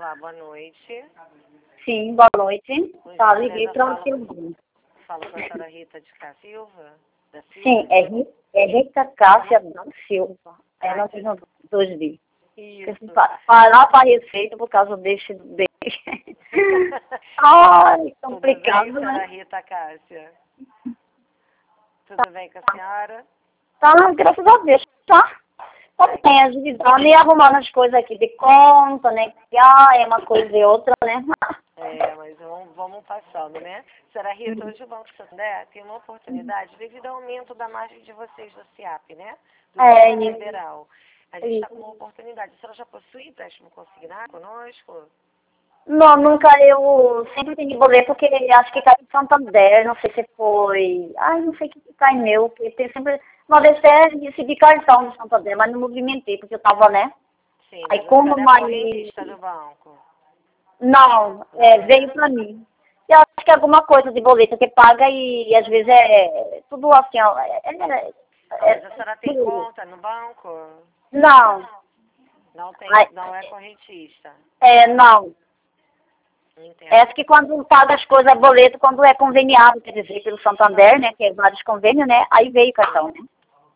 Olá, boa noite. Sim, boa noite. Por Tá, liguei gentileza, para o falo Silvio. com a senhora Rita de Cá Silva? Da Sim, Silva? é Rita Cássia da Silva. É, não tenho dúvida. Isso. Parar para a receita por causa desse dele. Ai, Tudo bem, complicado, senhora né? Rita Cássia? Tudo bem com a senhora? Tá, graças a Deus, tá? Tá bem, agilizando e arrumando as coisas aqui de conta, né? Que é uma coisa e outra, né? Mas vamos passando, né? Senhora Rita, hoje o Banco Santander tem uma oportunidade devido ao aumento da margem de vocês da SIAP, né? Do É, Banco Federal. A gente está com uma isso. oportunidade. A senhora já possui empréstimo consignado conosco? Não, nunca eu sempre tenho que boleto porque acho que cai em Santander, não sei se foi. Ai, não sei que cai meu, porque tem sempre. Uma vez até recebi cartão no Santander, mas não movimentei, porque eu tava, né? Sim, Aí mas a como senhora é mais. correntista do banco. Não, Não, veio né? pra mim. Eu acho que é alguma coisa de boleto que paga e às vezes é tudo assim, ó. Mas a senhora tem conta no banco? Não, Não tem, ai, não é correntista. não. Não É entendo. acho que quando paga as coisas boleto, quando é conveniado, quer dizer, pelo Santander, né? Que é vários convênios, né? Aí veio o cartão, né?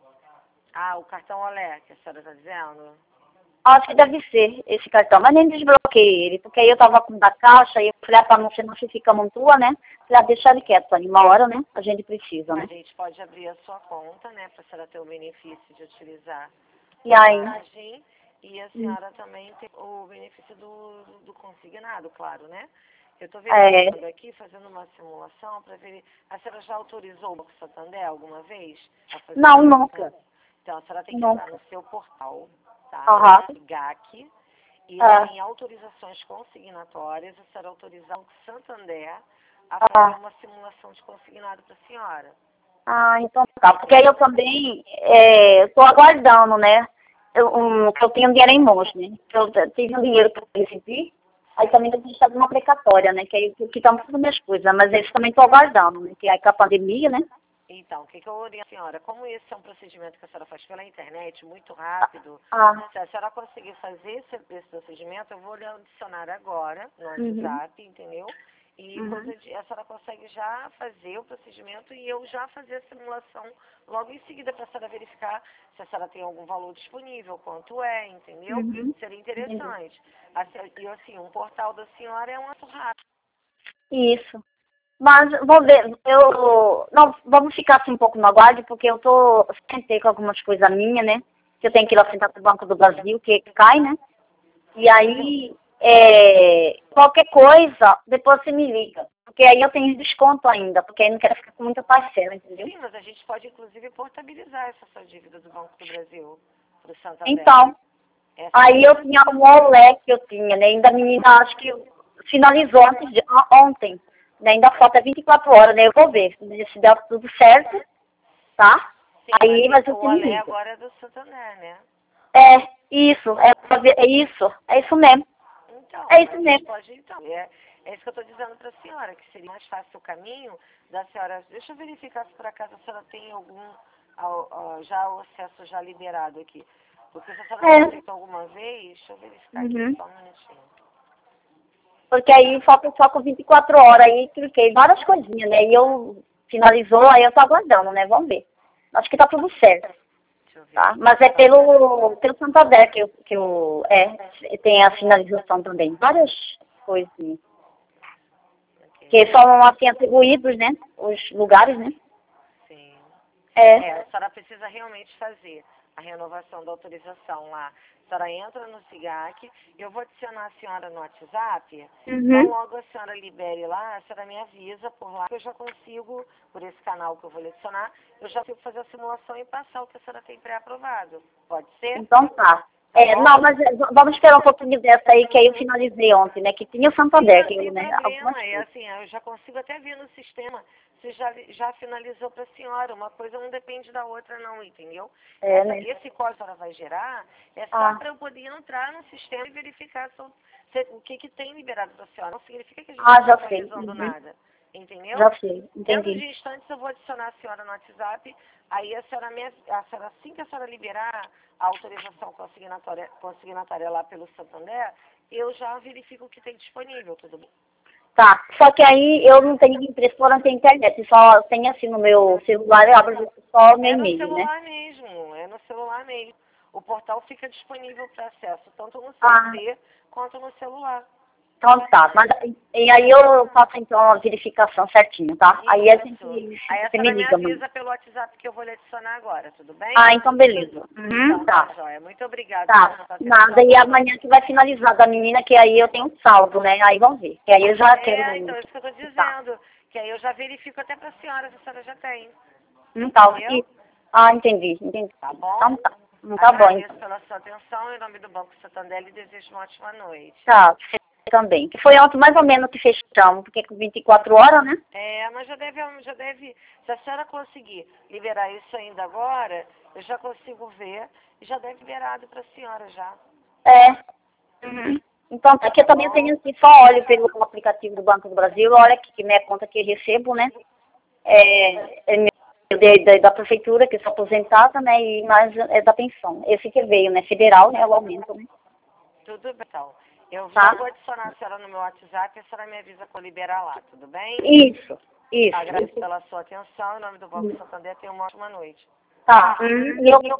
Ah, o cartão Olé, que a senhora está dizendo? Acho que deve ser esse cartão, mas nem desbloqueei ele, porque aí eu tava com o da caixa e eu falei, para não se fica muito tua, né? Falei, deixar ele quieto ali, uma hora, né? A gente precisa, A né? gente pode abrir a sua conta, né, para a senhora ter o benefício de utilizar E a aí, margem e a senhora também tem o benefício do consignado, claro, né? Eu estou é, verificando aqui, fazendo uma simulação para ver. A senhora já autorizou o Banco Santander alguma vez a fazer não, isso? nunca, Então, a senhora tem que entrar nunca. no seu portal, tá? No Aham, GAC, e lá ah, em autorizações consignatórias, a senhora autorizar o Santander a fazer ah, uma simulação de consignado para a senhora. então tá, porque aí eu também, tô aguardando, né? Que eu tenho dinheiro em mãos, né? Que eu tive um dinheiro que eu recebi, aí também eu preciso de uma precatória, né? Que aí que estão todas as minhas coisas, mas eles também tô aguardando, né? Que aí com a pandemia, né? Então, o que eu oriento a senhora? Como esse é um procedimento que a senhora faz pela internet, muito rápido, Ah, se a senhora conseguir fazer esse procedimento, eu vou lhe adicionar agora no uhum, WhatsApp, entendeu? E uhum. a senhora consegue já fazer o procedimento e eu já fazer a simulação logo em seguida para a senhora verificar se a senhora tem algum valor disponível, quanto é, entendeu? Uhum. Seria Entendi. interessante. E assim, um portal da senhora é um ato rápido. Isso. Mas vou ver, não, vamos ficar assim um pouco no aguarde, porque sentei com algumas coisas minhas, né? Que eu tenho que ir lá sentar com o Banco do Brasil, que cai, né? E aí, qualquer coisa, depois você me liga. Porque aí eu tenho desconto ainda, porque aí não quero ficar com muita parcela, entendeu? Sim, mas a gente pode inclusive portabilizar essa sua dívida do Banco do Brasil para o Santander. Então, Essa aí eu tinha um olé que eu tinha, né? Ainda a menina, acho que finalizou ontem. Né? Ainda falta 24 horas, né? Eu vou ver se der tudo certo, tá? sim, Aí, mas o você me Olé liga. agora é do Santander, né? Isso, é isso mesmo. Então, É a isso gente mesmo. pode, então, é isso que eu estou dizendo para a senhora, que seria mais fácil o caminho da senhora. Deixa eu verificar se por acaso a senhora tem já o acesso já liberado aqui. Porque se a senhora já É. aceitou alguma vez, deixa eu verificar aqui, Uhum. só um minutinho. Porque aí falta só com 24 horas, aí cliquei várias coisinhas, né? E eu finalizou, aí eu tô aguardando, né? Vamos ver. Acho que tá tudo certo, Deixa eu ver tá? aqui, Mas é só um minutinho. pelo Santander tem a finalização também. Várias coisinhas. Que Ok, são assim atribuídos, né? Os lugares, né? sim. É. A senhora precisa realmente fazer a renovação da autorização lá. A senhora entra no SIGAC, eu vou adicionar a senhora no WhatsApp, então Uhum. logo a senhora libere lá, a senhora me avisa por lá, que eu já consigo, por esse canal que eu vou lhe adicionar, eu já consigo fazer a simulação e passar o que a senhora tem pré-aprovado. Pode ser? Então tá. Tá bom? Não, mas vamos esperar um pouquinho dessa aí, que aí eu finalizei ontem, né? Que tinha o Sim, Santander, não que eu, tem né? Algumas problema. É coisas. assim, eu já consigo até ver no sistema se já finalizou para a senhora. Uma coisa não depende da outra, não, entendeu? Né? Esse código que a senhora vai gerar é só Ah, para eu poder entrar no sistema e verificar o que tem liberado para a senhora. Não significa que a gente não está já sei. autorizando Uhum. nada. entendeu? Já sei, Dentro entendi. de instantes eu vou adicionar a senhora no WhatsApp, aí a senhora, assim que a senhora liberar a autorização consignatória lá pelo Santander, eu já verifico o que tem disponível, tudo bem? Tá, só que aí eu não tenho impressora, não tenho internet, só tem assim no meu celular, eu abro só meu É no e-mail, né? celular mesmo, é no celular mesmo. O portal fica disponível para acesso tanto no Ah, CC quanto no celular. então tá, mas e aí eu faço então a verificação certinho, tá? Aí a gente, Isso. Aí a você me senhora me liga, mãe. avisa pelo WhatsApp que eu vou lhe adicionar agora, tudo bem? Ah, então beleza. Então Tá. tá, joia. Muito obrigada por Tá, contar nada. E amanhã que vai finalizar da menina, que aí eu tenho um saldo, né? Aí vamos ver. Que aí eu já quero. Então, isso que eu tô Tá. dizendo. Que aí eu já verifico até pra senhora se a senhora já tem. Tá. Entendeu? Entendi, entendi. Tá Então bom? tá. Tá bom, Agradeço então. pela sua atenção. Em nome do Banco Santander, lhe desejo uma ótima noite. Tá, você também. Que foi ontem mais ou menos que fechamos, porque com 24 horas, né? Mas já deve, se a senhora conseguir liberar isso ainda agora, eu já consigo ver e já deve liberado pra senhora já. É. Então, aqui eu também tenho assim, só olho pelo aplicativo do Banco do Brasil, olha que minha conta que eu recebo, né? É meu da prefeitura, que eu sou aposentada, né? E mais é da pensão. Esse que veio, né? Federal, né? O aumento, né? Tudo bem, então. Eu já Tá? vou adicionar a senhora no meu WhatsApp e a senhora me avisa quando liberar lá, tudo bem? Isso, isso. Agradeço pela sua atenção. Em nome do Banco Santander, tenha uma ótima noite. Tá. E eu